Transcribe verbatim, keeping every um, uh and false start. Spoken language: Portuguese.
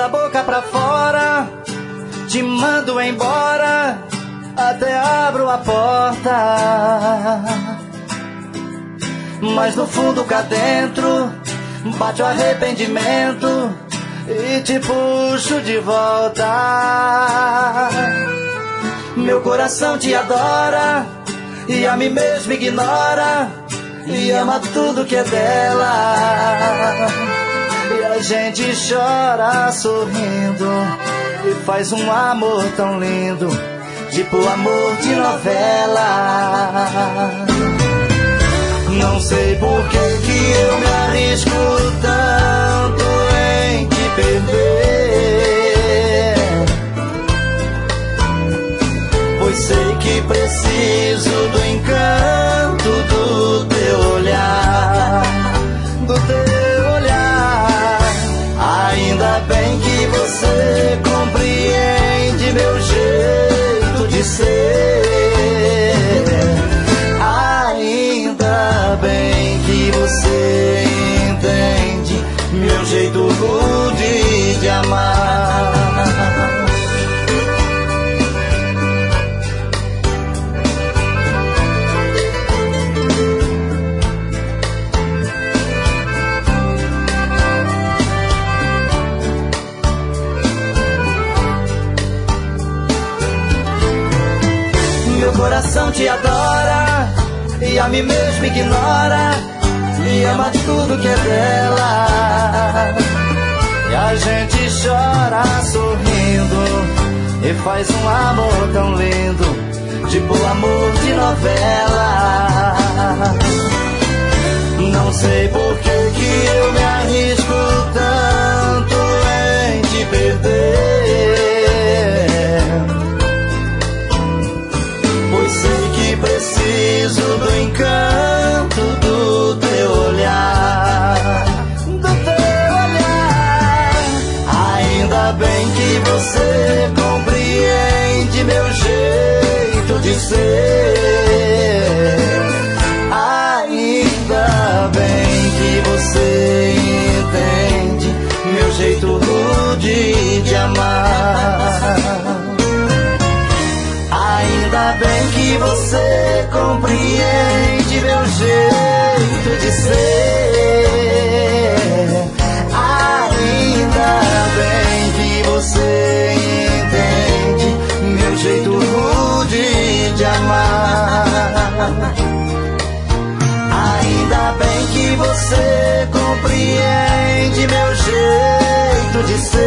da boca pra fora, te mando embora, até abro a porta. Mas no fundo cá dentro bate o arrependimento e te puxo de volta. Meu coração te adora e a mim mesmo ignora e ama tudo que é dela. E a gente chora sorrindo e faz um amor tão lindo, tipo amor de novela. Não sei por que que eu me arrisco tanto em te perder, pois sei que preciso do encanto do teu olhar, do teu olhar. Ainda bem que você compreende meu jeito de ser. Ainda bem que você entende meu jeito rude de amar. Meu coração te adora e a mim mesmo ignora e ama tudo que é dela. E a gente chora sorrindo e faz um amor tão lindo, tipo amor de novela. Não sei por que que eu me arrisco tanto em te perder, pois sei que preciso do encanto do teu olhar, do teu olhar. Ainda bem que você compreende meu jeito de ser. Ainda bem que você entende meu jeito rude de amar. Ainda bem que você compreende meu jeito de ser. Ainda bem que você entende meu jeito rude de amar. Ainda bem que você compreende meu jeito de ser.